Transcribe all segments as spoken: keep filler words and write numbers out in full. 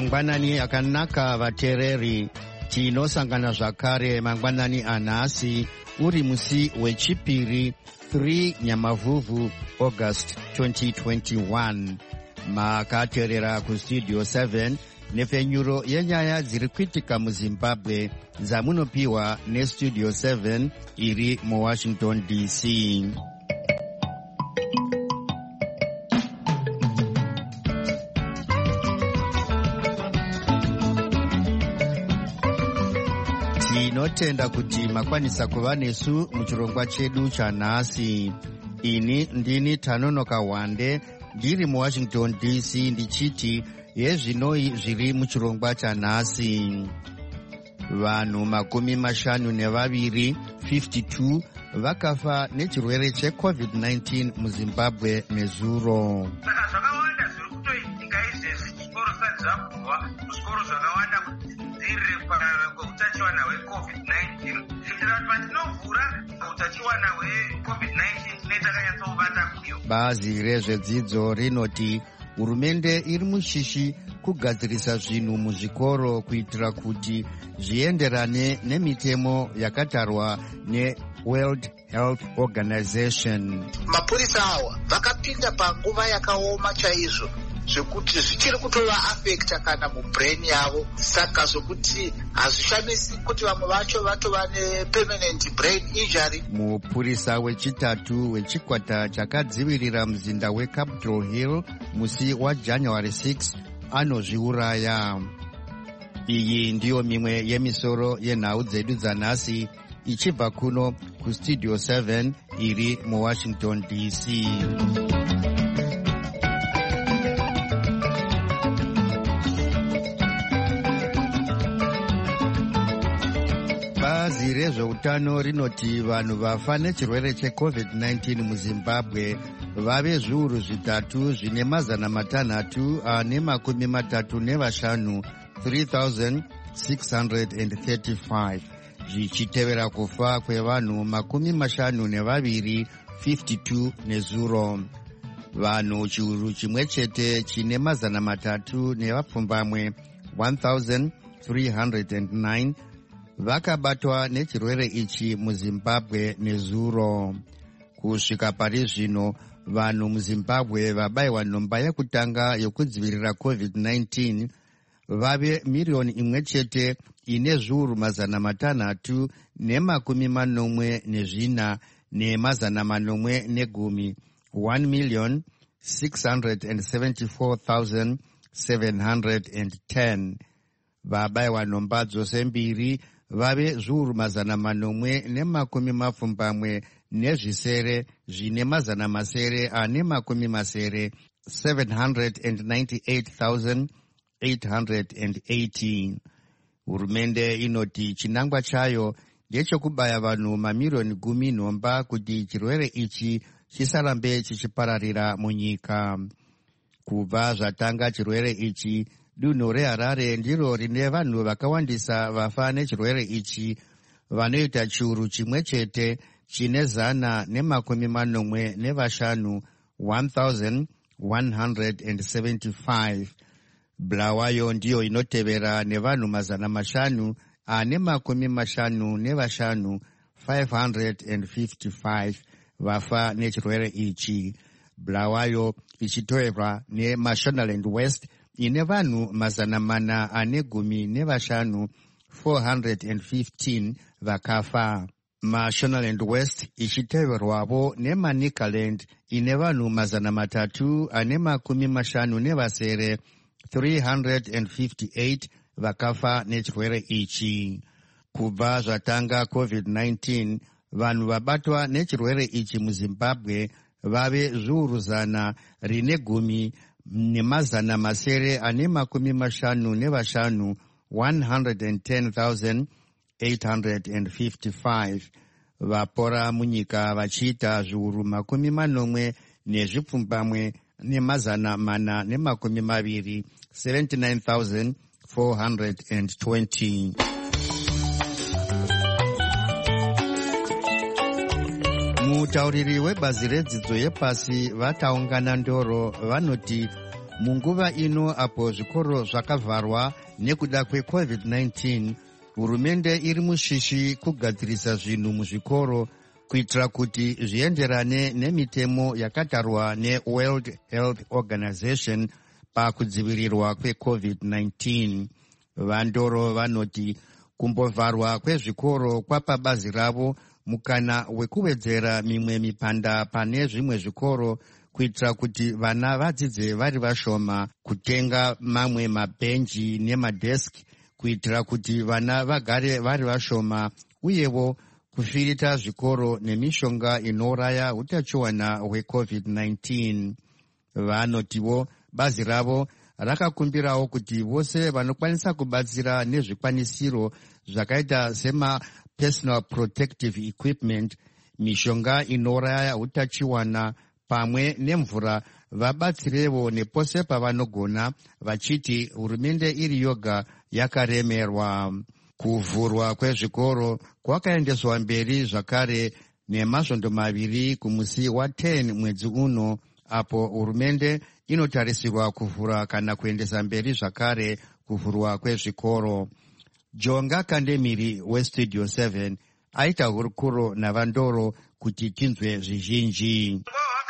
Mangwanani akanaka vatereri, tinosangana zvakare mangwanani anhasi uri musi wechipiri three Nyamavhuvhu August twenty twenty-one. Makateerera kustudio seven nepfenyuro yenyaya dziri kuitika muZimbabwe dzamunopiwa nestudio seven iri muWashington D C. Tinotenda kuti makwanisa kuva nesu muchirongwa chedu chanhasi. Ini ndini Tanonoka Wande ndiri muWashington D C ndichiti yezvinoi zviri muchirongwa chanhasi. Vanhu makumi mashanu nevaviri fifty-two vakafa nechirwere checovid nineteen muZimbabwe nezuro. Saka zvakawanda zviri kutoitika izvezvi chikoro sadzabhuwa kuzvikoro zvakawanda dziri pautachiwana hwecovid nineteen. Zvindira patinovhura utachiwana hwecovid nineteen netakanyatsoubata kuyo. Bazi rezvedzidzo rinoti hurumende iri mushishi kugadzirisa zvinhu muzvikoro kuitira kuti zvienderane nemitemo yakatarwa neWorld Health Organization. Mapurisa awa vakapinda panguva yakaoma chaizvo zvekuti zvichiri kutova affecta kana mubrain yavo, saka zvokuti hazvishamisi kuti vamwe vacho vatova nepermanent brain injury. Mupurisa wechitatu wechikwata chakadzivirira muzinda weCapitol Hill musi waJanuary sixth anozviuraya. Iyi ndiyo mimwe yemisoro yenhau dzedu dzanhasi ichibva kuno kustudio seven iri muWashington D C. Bazi rezveutano rinoti vanhu vafa nechirwere checovid nineteen muZimbabwe vave zviuru zvitatu zvine mazana matanhatu ane makumi matatu nevashanu three thousand six hundred thirty-five, zvichitevera kufa kwevanhu makumi mashanu nevaviri fifty-two nezuro. Vanhu chiuru chimwe chete chine mazana matatu nevapfumbamwe one thousand three hundred nine vakabatwa nechirwere ichi muZimbabwe nezuro. Kusvika pari zvino vanhu muZimbabwe vabayiwa nhomba yekutanga yokudzivirira covid nineteen vave miriyoni imwe chete ine zviuru mazana matanhatu nemakumi manomwe nezvina nemazana manomwe negumi one million six hundred seventy-four thousand seven hundred ten. Vabayiwa nhomba dzose mbiri vave zviuru mazana manomwe nemakumi mapfumbamwe nezvisere zvine mazana masere ane makumi masere seven hundred ninety-eight thousand eight hundred eighteen. Hurumende inoti chinangwa chayo ndechekubaya vanhu mamiriyoni gumi nhomba kuti chirwere ichi chisarambe chichipararira munyika. Kubva zvatanga chirwere ichi, dunhu reHarare ndiro rine vanhu vakawandisa vafa nechirwere ichi, vanoita chiuru chimwe chete chine zana nemakumi manomwe nevashanu one thousand one hundred seventy-five. Bulawayo ndiyo inotevera nevanhu mazana mashanu ane makumi mashanu nevashanu five hundred fifty-five vafa nechirwere ichi. Bulawayo ichitoverwa neMashonaland West ine vanhu mazana mana ane gumi nevashanu four hundred fifteen vakafa. Mashonaland West ichiteverwavo neManicaland ine vanhu mazana matatu ane makumi mashanu nevasere three hundred fifty-eight vakafa nechirwere ichi. Kubva zvatanga covid nineteen, vanhu vabatwa nechirwere ichi muZimbabwe vave zviuru zana rine gumi nemazana masere ane makumi mashanu nevashanu one hundred ten thousand eight hundred fifty-five. Vapora munyika vachiita zviuru makumi manomwe nezvipfumbamwe nemazana mana nemakumi maviri seventy-nine thousand four hundred twenty. Mutauriri webazi redzidzo yepasi vataungana ndoro vanoti Munguva ino apo zvikoro zvakavharwa nekuda kwecovid nineteen, hurumende iri mushishi kugadzirisa zvinhu muzvikoro kuitira kuti zvienderane nemitemo yakatarwa neWorld Health Organization pakudzivirirwa kwecovid nineteen. Vandoro vanoti kumbovharwa kwezvikoro kwapa bazi ravo mukana wekuwedzera mimwe mipanda pane zvimwe zvikoro kuitira kuti vana vadzidze vari vashoma, kutenga mamwe mabhenji nemadheski kuitira kuti vana vagare vari vashoma, uyewo kufirita zvikoro nemishonga inouraya utachiwana hwecovid nineteen. Vanotiwo bazi ravo rakakumbirawo kuti vose vanokwanisa kubatsira nezvikwanisiro zvakaita sema personal protective equipment, mishonga inouraya utachiwana pamwe nemvura vabatsirevo nepose pavanogona, vachiti hurumende iri yoga yakaremerwa. Kuvhurwa kwezvikoro kwakaendeswa mberi zvakare nemasvondo maviri kumusi wa ten mwedzi uno, apo hurumende inotarisirwa kuvhura kana kuendesa mberi zvakare kuvhurwa kwezvikoro. Jonga Kandemiri weStudio seven aita hurukuro navandoro kuti tinzwe zvizhinji.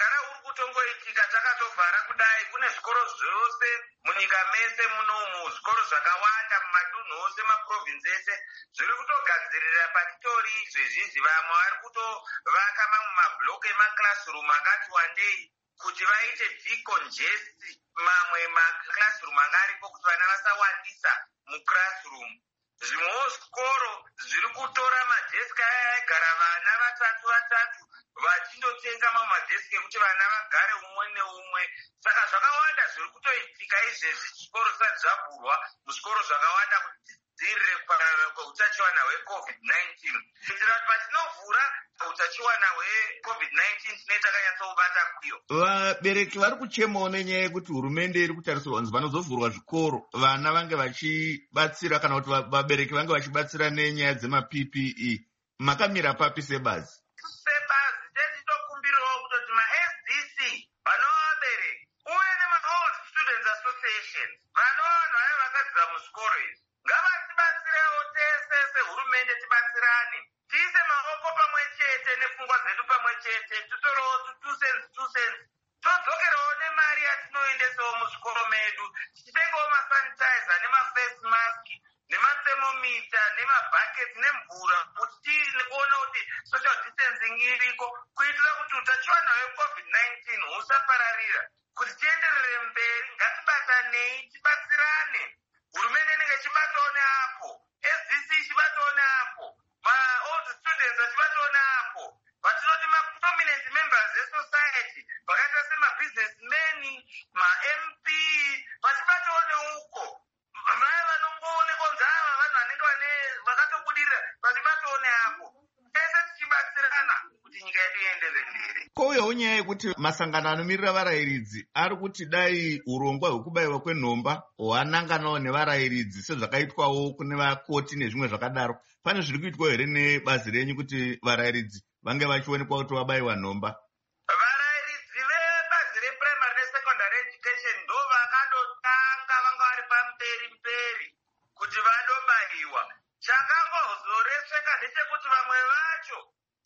Zviri kutogadzirira patitori zvezvizvi, vamwe vari kutovaka mamwe mabhuloku emaclassroom akati wandei kuti vaite decongest mamwe maclassroom anga aripo kuti vana vasawandisa muclassroom. Zvimwewo zvikoro zviri kutora madheski aya aigara vana vatatu vatatu vachindotenga mamwe madheski ekuti vana vagare umwe neumwe. Saka zvakawanda zviri kutoitika izvezvi zvikoro zvisati zvavhurwa muzvikoro zvakawanda kuti dzirire utachiwana hwecovid nineteen. Kuitira kuti patinovhura utachiwana hwecovid nineteen tinenge takanyatsobata kuyo. Vabereki vari kuchemawo nenyaya yekuti hurumende iri kutarisirwa kunzi vanozovhurwa zvikoro vana vange vachibatsira kana kuti vabereki vange vachibatsira nenyaya dzema-P P E. Makamira papi sebazi? Sebazi tetitokumbirawo kutoti ma-S D C vanova vabereki uye nema-Old Students Association vanova vanhu vaya vakadzidza muzvikoro izvi ngavatibatsirewo tese sehurumende, tibatsirane tiise maoko pamwe chete nepfungwa dzedu pamwe chete, titorewo two cents two cents, todzokerawo nemari yatinoendesawo muzvikoro medu, tichitengawo masanitizer nemaface mask nemathermometer nemabhaketi nemvura kuti tione kuti social distancing iriko kuitira kuti utachiwana hwecovid nineteen husapararira. Kuti tienderere mberi, ngatibatanei tibatsirane. Hurumende inenge ichibatawo neapo, S D C ichibatawo neapo, ma-old students achibatawo neapo, vatinoti ma-prominent members esociety vakaita sema-businessmen, ma-M P vachibatawo neuko, vaya vanongoonekwa kunzi ava vanhu vanenge vakatobudirira vachibatawo neapo, tese tichibatsirana kuti nyika yedu ienderere mberi. Kwouyawo nyaya yekuti masangano anomirira varayiridzi ari kuti dai urongwa hwekubayiwa kwenhomba hwananganawo nevarayiridzi sezvakaitwawo kune vakoti nezvimwe zvakadaro. Pane zviri kuitwa here nebazi renyu kuti varayiridzi vange vachionekwa kuti vabayiwa nhomba? Varayiridzi vebazi reprimary nesecondary education ndo vakandotanga vanga vari pamberi mberi kuti vandobayiwa. Chakangozoresveka ndechekuti vamwe vacho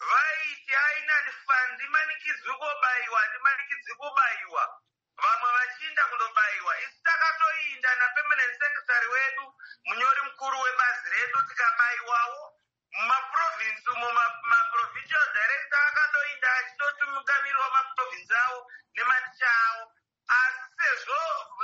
vaiti aina ndimanikidzwi kubayiwa ndimanikidzwi kubayiwa, vamwe vachiinda kundobayiwa. Isi takatoinda napermanent secretary wedu, munyori mukuru webazi redu, tikabayiwawo mumaprovinsi umo. Maprovincial director akatoinda achitotumukamirwa maprovinsi awo nematicha awo. Asi sezvo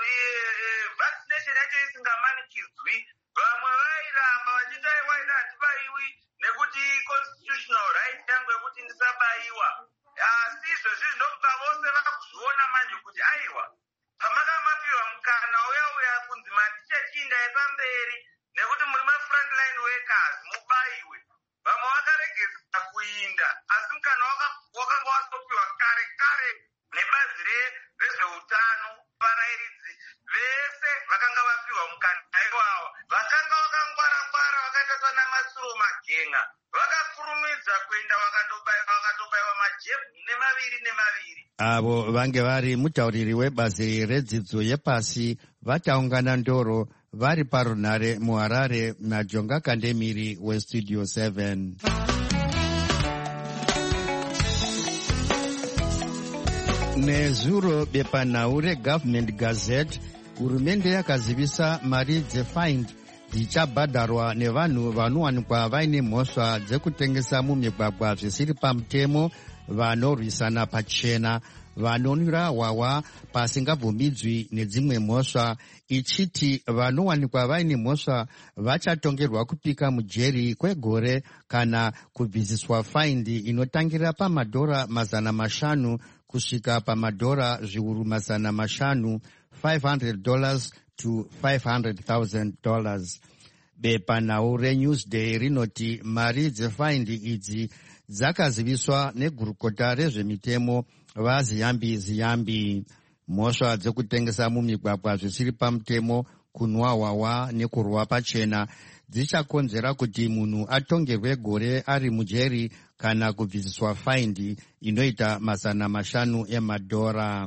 vaccination yacho isingamanikidzwi, vamwe vairamba vachiti aiwaina hatibayiwi nekuti constitutional right yangu yekuti ndisabayiwa. Asi izvezvi zvinobva vose vakuzviona manje kuti aiwa, pamakamapiwa mukana uya uya kunzi maticha chiindai pamberi nekuti muri ma-frontline workers mubayiwe, vamwe vakaregeza kuinda, asi mukana wakanga wasopiwa kare kare nebazi rezveutano. Varayiridzi vese vakanga vapiwa mukana iwawa, vakanga vakangwara ngwara vakaita sana Masuro Magenga vakafurumidza kuenda vakatobaiwa majebhu nemaviri nemaviri. Avo vange vari mutauriri webazi redzidzo yepasi vachaungana ndoro vari parunhare muHarare naJonga Kandemiri weStudio seven. Nezuro bepanhau reGovernment Gazette, hurumende yakazivisa mari dzefind dzichabhadharwa nevanhu vanowanikwa vaine mhosva dzekutengesa mumigwagwa zvisiri pamutemo, vanorwisana pachena, vanonwira hwahwa pasingabvumidzwi nedzimwe mhosva, ichiti vanowanikwa vaine mhosva vachatongerwa kupika mujeri kwegore kana kubvisiswa faindi inotangira pamadhora mazana mashanu kusvika pamadhora zviuru mazana mashanu, five hundred dollars to five hundred thousand dollars. Bepanhau reNewsday rinoti mari dzefaindi idzi dzakaziviswa negurukota rezvemitemo vaZiyambi Ziyambi. Mhosva dzekutengesa mumigwagwa zvisiri pamutemo, kunwa hwahwa nekurwa pachena dzichakonzera kuti munhu atongerwe gore ari mujeri kana kubvisiswa faindi inoita mazana mashanu emadhora.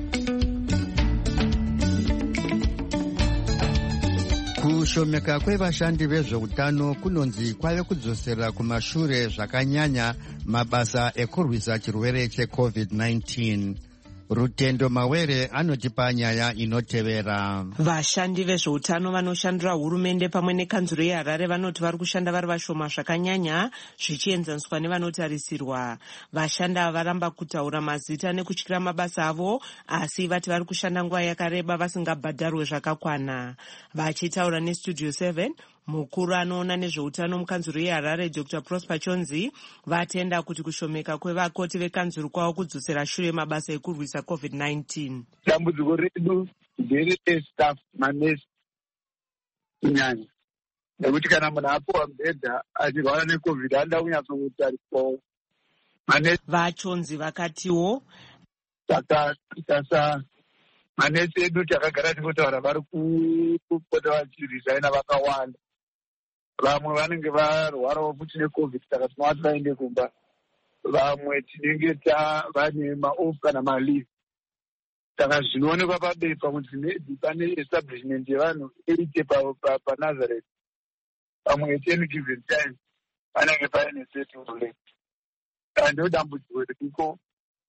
Kushomeka kwevashandi vezveutano kunonzi kwave kudzosera kumashure zvakanyanya mabasa ekurwisa chirwere checovid nineteen. Rutendo Mawere anotipa nyaya inotevera. Vashandi vezveutano vanoshandira hurumende pamwe nekanzuro yeHarare vanoti vari kushanda vari vashoma zvakanyanya zvichienzaniswa nevanotarisirwa. Vashandi ava varamba kutaura mazita nekutyira mabasa avo, asi vati vari kushanda nguva yakareba vasingabhadharwe zvakakwana. Vachitaura neStudio seven, mukuru anoona nezveutano mukanzuro yeHarare Doctor Prosper Chonzi vatenda kuti kushomeka kwevakoti vekanzuro kwavo kudzosera shure mabasa ekurwisa covid nineteen. Dambudziko redu nderestaff manesi kunyanya, nekuti kana munhu apiwa mubhedha achirwara necovid anoda kunyatsotariswawo. VaChonzi vakatiwo saka manesi edu takagara tingotaura vari kupota vachirizaina vakawanda. Vamwe vanenge varwarawo futi necovid saka tinoti vaende kumba. Vamwe tinenge vane maofu kana maleave. Saka zvinoonekwa pabepa kuti pane establishment yevanhu eight paNazareth. Pamwe at any given time vanenge paine setting. Ndo dambudziko riko.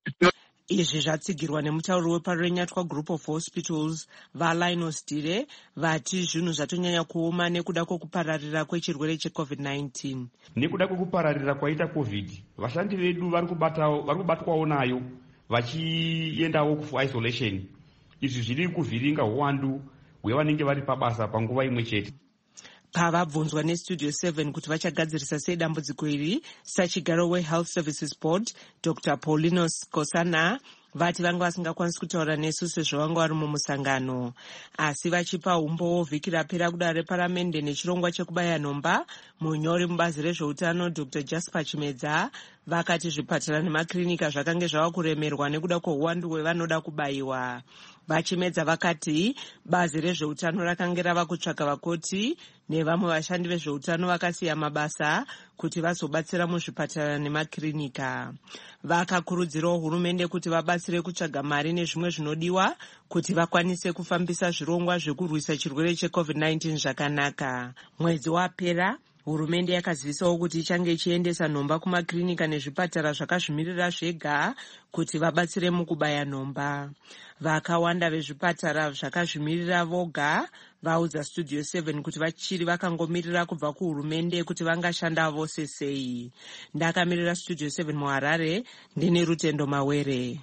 Izvi zvatsigirwa nemutauri weparenyatwa Group of Hospitals vaLinus Dire vati zvinhu zvatonyanya kuoma nekuda kwokupararira kwechirwere checovid nineteen. Nekuda kwokupararira kwaita covid, vashandi vedu vari kubatwawo nayo vachiendawo kuisolation. Izvi zviri kuvhiringa uwandu hwevanenge vari pabasa panguva imwe chete. Pavabvunzwa neStudio seven kuti vachagadzirisa sei dambudziko iri, sachigaro weHealth Services Board Doctor Paulinus Kosana vati vanga vasingakwanisi kutaura nesu sezvo vanga vari mumusangano, asi vachipa umbowo vhiki rapera kudare reparamende nechirongwa chekubaya nhomba. Munyori mubazi rezveutano Doctor Jasper Chimedza vakati zvipatara nemakirinika zvakange zvava kuremerwa nekuda kweuwandu hwevanoda kubayiwa. Vachimedza vakati bazi rezveutano rakange rava kutsvaka vakoti nevamwe vashandi vezveutano vakasiya mabasa kuti vazobatsira muzvipatara nemakirinika. Vakakurudzirawo hurumende kuti vabatsire kutsvaga mari nezvimwe zvinodiwa kuti vakwanise kufambisa zvirongwa zvekurwisa chirwere checovid nineteen zvakanaka. Mwedzi wapera hurumende yakazivisawo kuti ichange ichiendesa nhomba kumakirinika nezvipatara zvakazvimirira zvega kuti vabatsire mukubaya nhomba. Vakawanda vezvipatara zvakazvimirira voga vaudza Studio seven kuti vachiri vakangomirira kubva kuhurumende kuti vangashanda vose sei. Ndakamirira Studio seven muHarare, ndine Rutendo Mawere.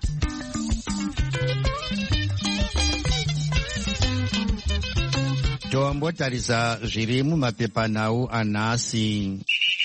Tombotarisa zviri mumapepanhau anhasi.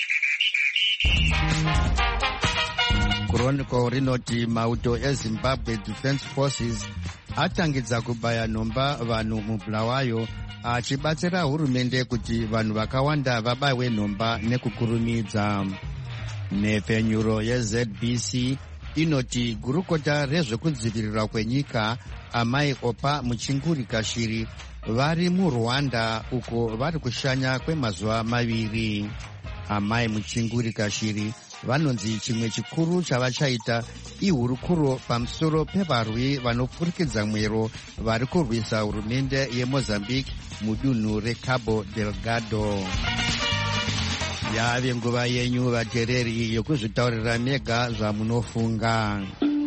Chronicle rinoti mauto eZimbabwe Defence Forces atangidza kubaya nhomba vanhu muBulawayo achibatsira hurumende kuti vanhu vakawanda vabayiwe nhomba nekukurumidza. Nhepfenyuro yeZ B C inoti gurukota rezvekudzivirirwa kwenyika Amai Opa Muchinguri Kashiri vari muRwanda uko vari kushanya kwemazuva maviri. Amai Muchinguri Kashiri vanonzi chimwe chikuru chavachaita ihurukuro pamusoro pevarwi vanopfurikidza mwero vari kurwisa hurumende yeMozambique mudunhu reCabo Delgado. Yave nguva yenyu vateereri yokuzvitaurira mega zvamunofunga.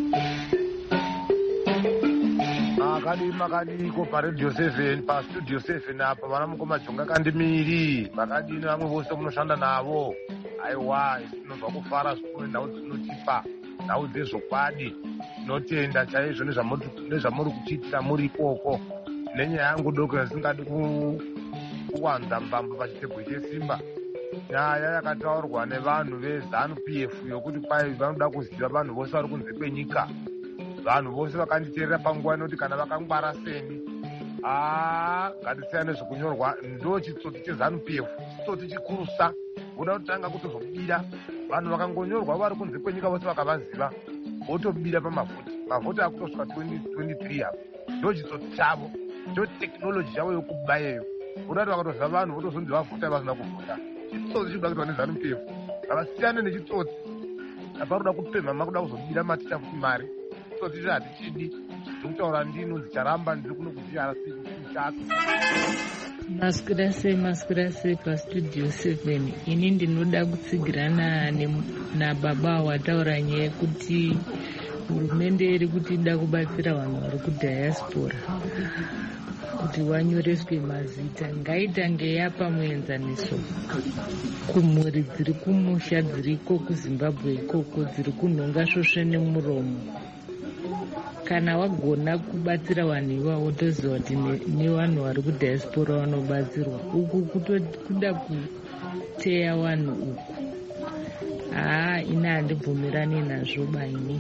makadi makadiko paRadio seven paStudio seven apa vana mukoma jonga kandimiri makadini vamwe vose munoshanda navo. Aiwa tinobva kufara zvikuru nhau dzinotipa nhau dzezvokwadi. Tinotenda chaizvo nezvamuri kuchiitira muri ikoko. Nenyaya yangu doko yasingadi kuwanza mbambo pachitebwe chesimba, nyaya yakataurwa nevanhu veZanu P F yokuti kwai vanoda kuziva vanhu vose vari kunze kwenyika. Vanhu vose vakanditeerera panguva inoti kana vakangwara seni aa ngatisiyane nezvekunyorwa. Ndo chitsoti cheZanu P F, chitsoti chikurusa. Voda kutanga kutozobira vanhu vakangonyorwa vari kunze kwenyika vose vakavaziva votobira pamavhoti. Mavhoti akutosvika twenty-three apo. Ndo chitsoti chavo, ndo tekinoloji yavo yokubayeyo. Voda kuti vakatoziva vanhu votozonzi vavhota vasina kuvhota. Chitsotsi chinoda kuitwa neZanu P F. Ngavasiyane nechitsotsi apakuda kupemha kuda kuzobira maticha futi mari. Chitsotsi icho hatichidi. Ndikutaura ndino dzicharamba ndiri kuno kuziara siku Maskurase maskurase paStudio seven. Ini ndinoda kutsigirana nababa wataura nyaya yekuti hurumende iri kuti ida kubatsira vanhu vari kudhayasipora kuti vanyoreswe mazita. Ngaitange yapa muenzaniso kumhuri dziri kumusha dziriko kuZimbabwe ikoko dziri kunhonga svosve nemuromo. Kana wagona kubatsira vanhu ivavo toziva kuti nevanhu vari kudhayasipora vanobatsirwa. Uku kuda kuteya vanhu uku haa ina handibvumirani nazvo baini.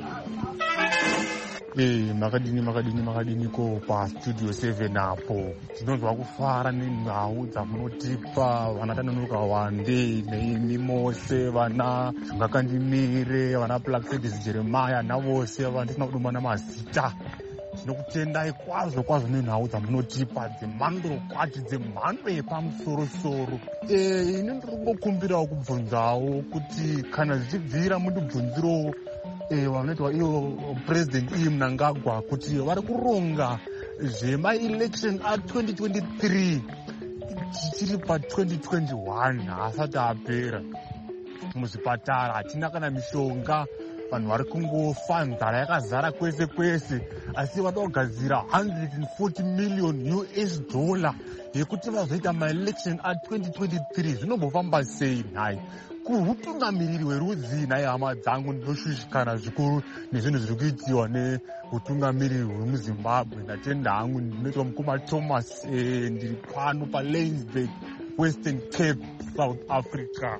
Eh, makadini makadini makadini ko paStudio seven apo tinonzwa kufara nenhau dzamunotipa vana Tanonoka Wande neimi mose vana Zvingakandimire vana Black Service Jeremiah navose vandisina kudumana mazita. Tinokutendai kwazvo kwazvo nenhau dzamunotipa dzemhando kwati dzemhando yepamusoro-soro. Eh, ini ndiri kungokumbirawo kubvunzawo kuti kana zvichibvira mundibvunzirowo Eh, vanoitwa iyo president iyi Mnangagwa kuti vari kuronga zvema-election a-twenty twenty-three tichiri pa-twenty twenty-one asati apera. Muzvipatara hatina kana mishonga, vanhu vari kungofa, nzara yakazara kwese kwese, asi vada kugadzira one hundred forty million U S dollar yekuti vazoita ma-election a-twenty twenty-three. Zvinombofamba sei nhai? Kuhutungamiriri werudzi nai hama dzangu ndinoshushikana zvikuru nezvinhu zviri kuitiwa neutungamiriri huri muZimbabwe. Ndatenda hangu ndinoitwa mukoma Thomas eh, ndiri pano paLainsburg, Western Cape, South Africa.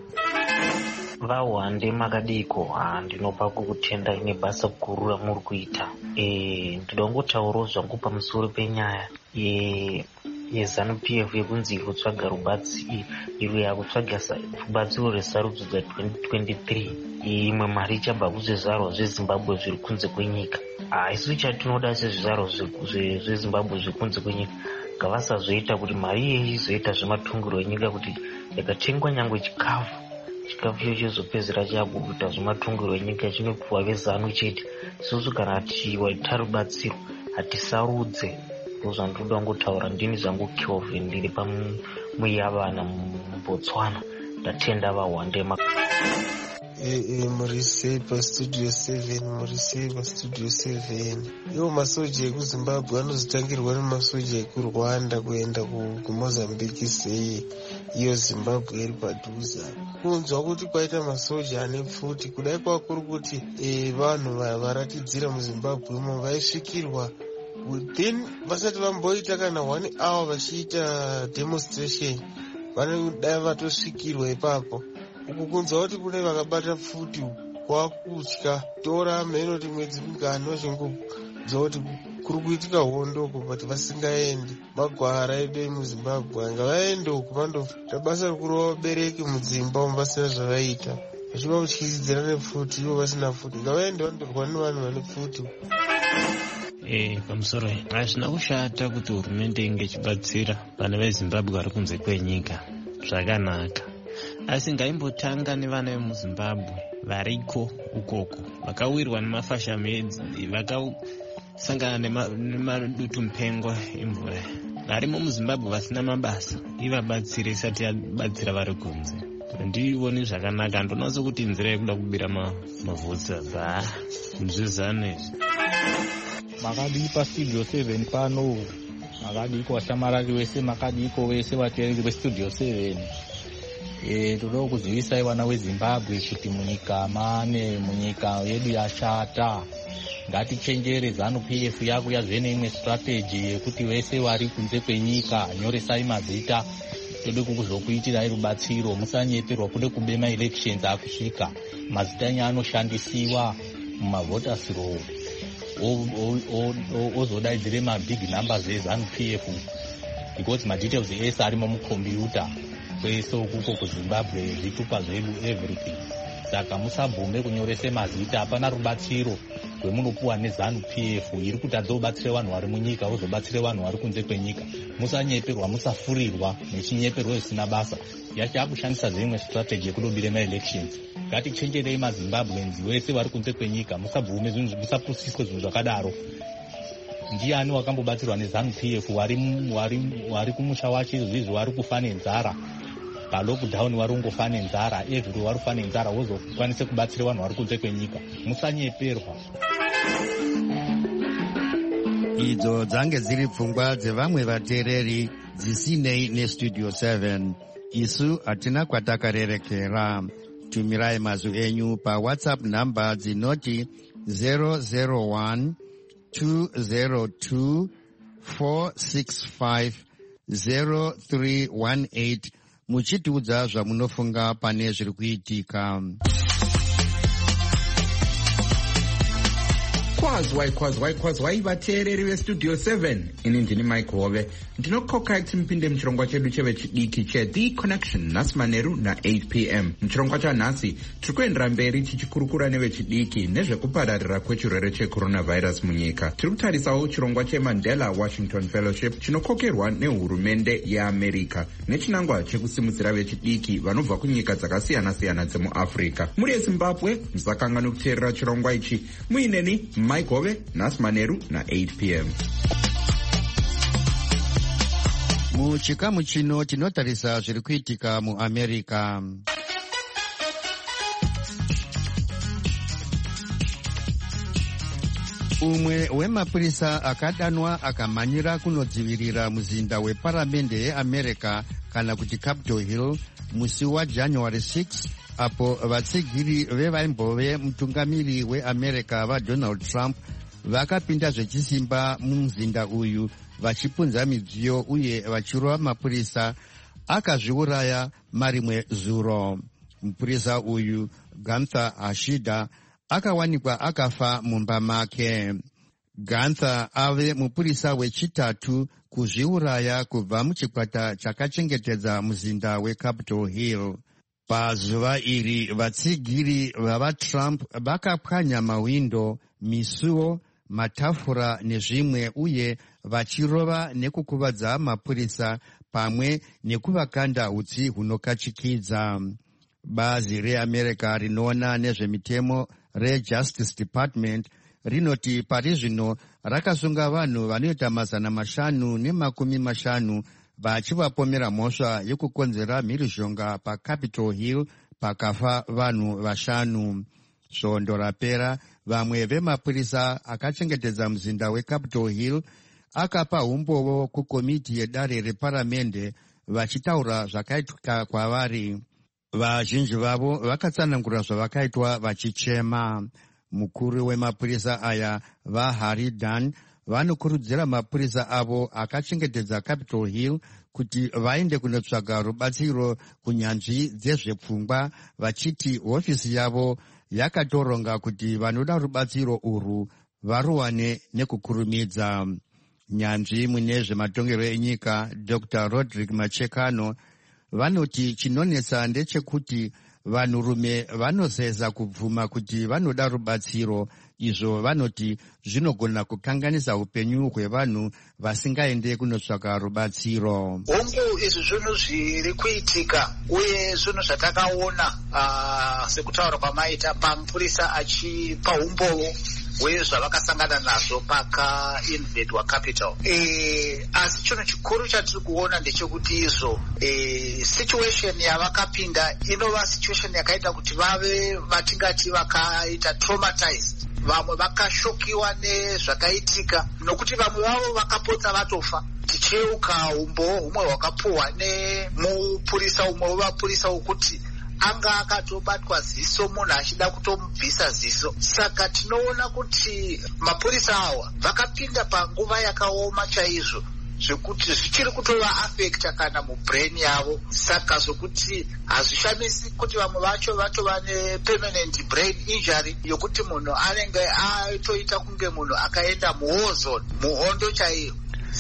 Vawande makadiko ndinopa kukutendai nebasa guru ramuri kuita. E, ndoda kungotaurawo zvangu pamusoro penyaya ye yeZanu P F yekunzi kutsvaga rubatsi iro yakutsvaga rubatsiro resarudzo dza-twenty twenty-three. Imwe mari ichabva kuzvizvarwa zveZimbabwe zviri kunze kwenyika. Isu chatinoda sezvizvarwa zveZimbabwe zviri kunze kwenyika ngavasazoita kuti mari iyi izoita zvematungiro enyika kuti yakatengwa nyangwe chikafu chikafu icho chizopedzera chabuduta zvematungiro enyika chinopiwa veZanu chete. Isusu kana tiwaita rubatsiro hatisarudze. Ndozvandoda kungotaura ndini zvangu Kelvin ndiri pamuyavana muBotswana. Ndatenda Vawande. Eh, murise paStudio seven, murise paStudio seven. Iwo masoja ekuZimbabwe anozotangirwa nemasoja ekuRwanda kuenda kuMozambique sei iyo Zimbabwe iri padhuze. Kunzwa kuti kwaita masoja ane pfuti kudai kwakuri kuti eh, vanhu varatidzira muZimbabwe umo vaisvikirwa within vasati vamboita kana one hour vachiita demonstration vanodai vatosvikirwa ipapo. Uku kunzwa kuti kune vakabata pfuti kwakutya tora mheno kuti mwedzi mingani vachingobva kuti kuri kuitika hondo uko but vasingaendi. Magwara edu emuZimbabwe ngavaende uku vandoita basa rekurova vabereki mudzimba umo vasina zvavaita vachiva kutyisidzira nepfuti ivo vasina pfuti. Ngavaende vandorwa nevanhu vane pfuti. e, pamusoro hazvina kushata kuti hurumende inge ichibatsira vana vezimbabwe vari kunze kwenyika, zvakanaka. Asi ngaimbotanga nevana vemuzimbabwe variko ukoko vakawirwa nemafashamedzi, vakasangana nemadutu mupengo emvura, varimo muzimbabwe vasina mabasa, ivabatsire isati yabatsira vari kunze. Ndioni zvakanaka, ndonaso kuti nzira yekuda kubira mavhutsa bva muzvizano izvi. Makadii pastudio seven pano, makadii kwashamarari wese, makadii wese vateereri vestudio seven. E, toda kuzivisai vana vezimbabwe kuti munyika mane, munyika yedu yashata. Ngatichenjere zanu P F yako yazvene imwe strategy yekuti vese vari kunze kwenyika nyoresai mazita. Tode kukuzokuitirai rubatsiro, musanyeperwa kude kubema elections akusvika. Mazita enyu anoshandisiwa mumavoters roll. Ozodaidzire mabig numbers ezanu P F because madetails ese arimo mukombiyuta kwese ukuko kuZimbabwe zvitupa zvedu everything. Saka musabvume kunyorese mazita, hapana rubatsiro rwemunopuwa nezanu P F iri kuti adzobatsire vanhu vari munyika, ozobatsire vanhu vari kunze kwenyika. Musanyeperwa, musafurirwa nechinyeperwa zvisina basa. Yachakushandisa dzimwe strategy yekudobire ma-elections. Ngatichenjerei maZimbabweans vese vari kunze kwenyika, musabvume zvinhu, musapusiswe zvinhu zvakadaro. Ndiani wakambobatsirwa nezanu P F wari wari wari kumusha wacho izvizvi wari kufa nenzara? Palockdown wari ungofa nenzara, every wari kufa nenzara, wozokwanise kubatsira vanhu vari kunze kwenyika. Musanyeperwa. Idzo dzange dziri pfungwa dzevamwe vateereri dzisinei nestudio seven. Isu hatina kwatakarerekera. Tumirai mazwi enyu paWhatsApp namba dzinoti zero zero one two zero two four six five zero three one eight muchitiudza zvamunofunga pane zviri kuitika. Kwazwai kwazwai kwazwai vateereri vestudio seven. Ini ndini Mike Hove. Ndinokoka kuti mupinde muchirongwa chedu chevechidiki cheThe Connection nhasi manheru na-eight p m. Muchirongwa chanhasi tiri kuendera mberi tichikurukura nevechidiki nezvekupararira kwechirwere checoronavirus munyika. Tiri kutarisawo chirongwa cheMandela Washington Fellowship chinokokerwa nehurumende yeAmerica nechinangwa chekusimudzira vechidiki vanobva kunyika dzakasiyana-siyana dzemuAfrica. Muri eZimbabwe musakanganwa kuteerera chirongwa ichi. Muineni Mike Hove, nhasi manheru na-eight p m. Muchikamu chino tinotarisa zviri kuitika muAmerica. Umwe wemapurisa akadanwa akamhanyira kunodzivirira muzinda weparamende yeAmerica kana kuti Capitol Hill musi waJanuary sixth, apo vatsigiri vevaimbove mutungamiri weAmerica vaDonald Trump vakapinda zvechisimba mumuzinda uyu vachipunza midziyo uye vachirova mapurisa, akazviuraya marimwe zuro. Mupurisa uyu Gunther Ashida akawanikwa akafa mumba make. Gunther ave mupurisa wechitatu kuzviuraya kubva muchikwata chakachengetedza muzinda weCapitol Hill. Pazuva iri vatsigiri vavaTrump vakapwanya mawindo, misuwo, matafura nezvimwe uye vachirova nekukuvadza mapurisa pamwe nekuvakanda utsi hunokachikidza. Bazi reAmerica rinoona nezvemitemo reJustice Department rinoti pari zvino rakasunga vanhu vanoita mazana mashanu nemakumi mashanu vachivapomera mhosva yekukonzera mhirizhonga paCapitol Hill pakafa vanhu vashanu. Svondo rapera, vamwe vemapurisa akachengetedza muzinda weCapitol Hill akapa umbovo kukomiti yedare reparamende vachitaura zvakaitika kwavari. Vazhinji vavo vakatsanangura zvavakaitwa vachichema. Mukuru wemapurisa aya vaHarry Dunn vanokurudzira mapurisa avo akachengetedza Capitol Hill kuti vaende kunotsvaga rubatsiro kunyanzvi dzezvepfungwa, vachiti hofisi yavo yakatoronga kuti vanoda rubatsiro urwu varuwane nekukurumidza. Nyanzvi mune zvematongero enyika Doctor Roderick Machekano vanoti chinonetsa ndechekuti vanhurume vanoseza kubvuma kuti vanoda rubatsiro. Izvo vanoti zvinogona kukanganisa upenyu hwevanhu vasingaende kunotsvaka rubatsiro. Hongu izvi zvinhu zviri kuitika uye zvinhu zvatakaona uh, sekutaura kwamaita pamupurisa achipa umbovo hwezvavakasangana nazvo pakainvadwa capital. E, asi chinhu chikuru chatiri kuona ndechekuti izvo e, situation yavakapinda inova situation yakaita kuti vave vatingati vakaita traumatized. Vamwe vakashokiwa nezvakaitika nokuti vamwe vavo vakapotsa vatofa. Ticheuka umbowo humwe hwakapuhwa nemupurisa umwe wevapurisa wokuti anga akatobatwa ziso munhu achida kutomubvisa ziso. Saka tinoona kuti mapurisa awa vakapinda panguva yakaoma chaizvo zvekuti zvichiri kutova affecta kana mubrain yavo. Saka zvokuti hazvishamisi kuti vamwe vacho vatova nepermanent brain injury yokuti munhu anenge atoita kunge munhu akaenda muwozone, muhondo chaiyo.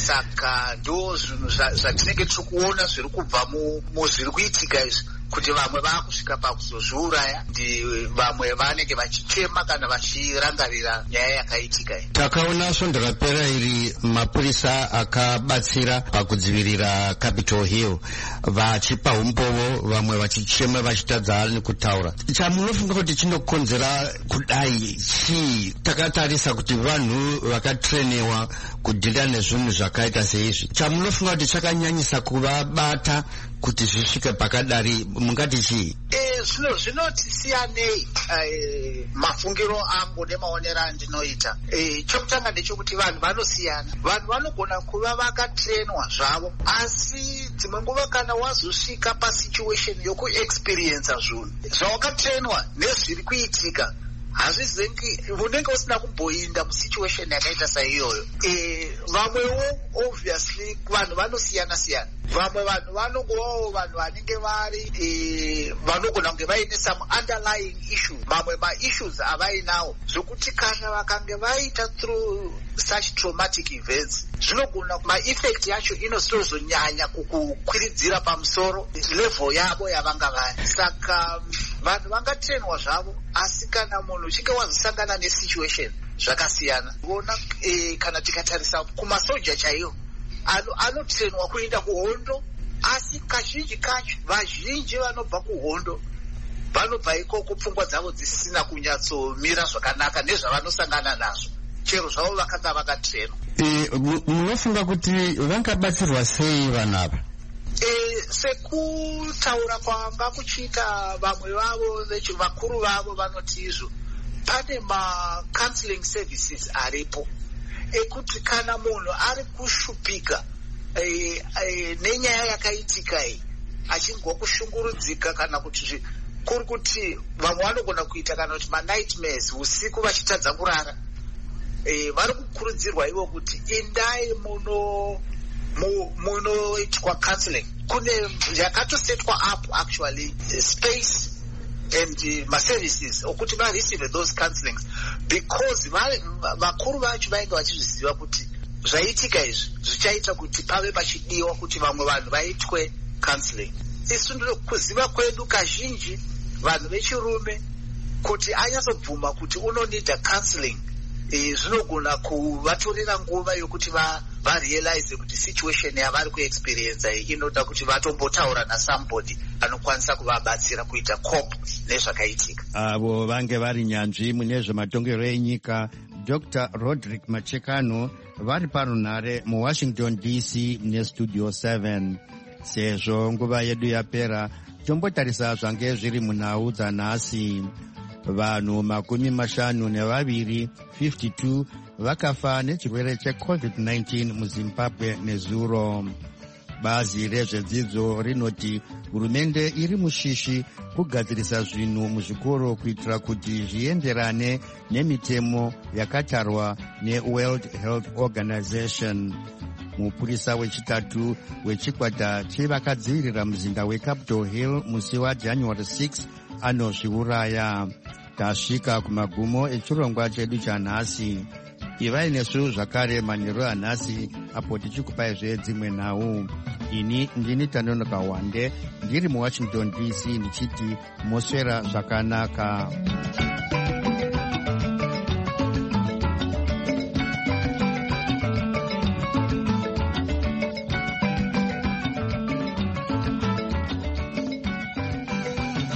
Saka ndo zvinhu zvatinenge tiri kuona zviri kubva muzviri kuitika izvi, kuti vamwe vakusvika pakuzozviuraya, ndi vamwe vanenge vachichema kana vachirangarira nyaya yakaitika iyi. Takaona svondo rapera iri mapurisa akabatsira pakudzivirira Capitol Hill vachipa umbovo, vamwe vachichema vachitadza nekutaura. Chamunofunga kuti chinokonzera kudai chii? Takatarisa kuti vanhu vakatreniwa kudhila nezvinhu zvakaita seizvi. Chamunofunga kuti chakanyanyisa kuvabata kuti zvisvike pakadari, mungati chii? Eh, zvino zvinoti siyanei eh, mafungiro angu nemaonero andinoita. Eh, chokutanga ndechekuti vanhu vanosiyana. Vanhu vanogona kuva vakatrenwa zvavo, asi dzimwe nguva kana wazosvika pasituation yokuexperience zvinhu zvawakatrenwa nezviri kuitika, hazvizengi unenge usina kumboinda musituation yakaita saiyoyo. E, vamwewo obviously vanhu vanosiyana siyana. Vamwe vanhu vanongovawo vanhu vanenge vari e, vanogona kunge vaine some underlying issue, mamwe ma-issues avainawo zvokuti kana vakange vaita through such traumatic events zvinogona ma-effect yacho inozonyanya kukwiridzira pamusoro level yavo yavanga vari. Saka vanhu vangatrenwa zvavo, asi kana munhu uchinge wazosangana nesituation zvakasiyana, ona e, kana tikatarisa kumasoja chaiwo anotrenwa kuenda kuhondo, asi kazhinji kacho vazhinji vanobva kuhondo vanobva ikoko pfungwa dzavo dzisisina kunyatsomira zvakanaka nezvavanosangana nazvo, chero zvavo vakanga vakatrenwa. E, munofunga kuti vangabatsirwa sei vanhu ava? E, sekutaura kwanga kuchiita vamwe vavo vakuru vavo vanoti izvo, pane ma-counseling services aripo ekuti kana munhu ari kushupika e, e, nenyaya yakaitika iyi, achingwa kushungurudzika kana kuti kuri kuti vamwe vanogona kuita kana kuti ma-nightmares usiku vachitadza kurara, e, vari kukurudzirwa ivo kuti indai muno munoitwa counseling. Kune yakatosetwa up actually space and uh, ma-services okuti va-receive those counselings, because vakuru vacho vainge vachizviziva kuti zvaitika izvi zvichaita kuti pave pachidiwa kuti vamwe vanhu vaitwe counseling. Isu kuziva kwedu kazhinji vanhu vechirume kuti anyatsobvuma kuti unonida counseling, e, zvinogona kuvatorera nguva yokuti va varealize kuti situation yavari kuexperience iyi inoda kuti vatombotaura nasomebody anokwanisa kuvabatsira kuita cope nezvakaitika. Avo vange vari nyanzvi mune zvematongero enyika, Doctor Roderick Machekano, vari parunhare muWashington D C nestudio seven. Sezvo nguva yedu yapera, tombotarisa zvange zviri munhau dzanhasi. Vanhu makumi mashanu nevaviri fifty-two vakafa nechirwere checovid nineteen muZimbabwe nezuro. Bazi rezvedzidzo rinoti hurumende iri mushishi kugadzirisa zvinhu muzvikoro kuitira kuti zvienderane nemitemo yakatarwa neWorld Health Organization. Mupurisa wechitatu wechikwata chevakadzivirira muzinda weCapitol Hill musi waJanuary sixth anozviuraya. Tasvika kumagumo echirongwa chedu chanhasi. Ivai nesu zvakare manheru anhasi apo tichikupai dzimwe nhau. ini ndini Tanonoka Wande ndiri muwashington D C ndichiti moswera zvakanaka.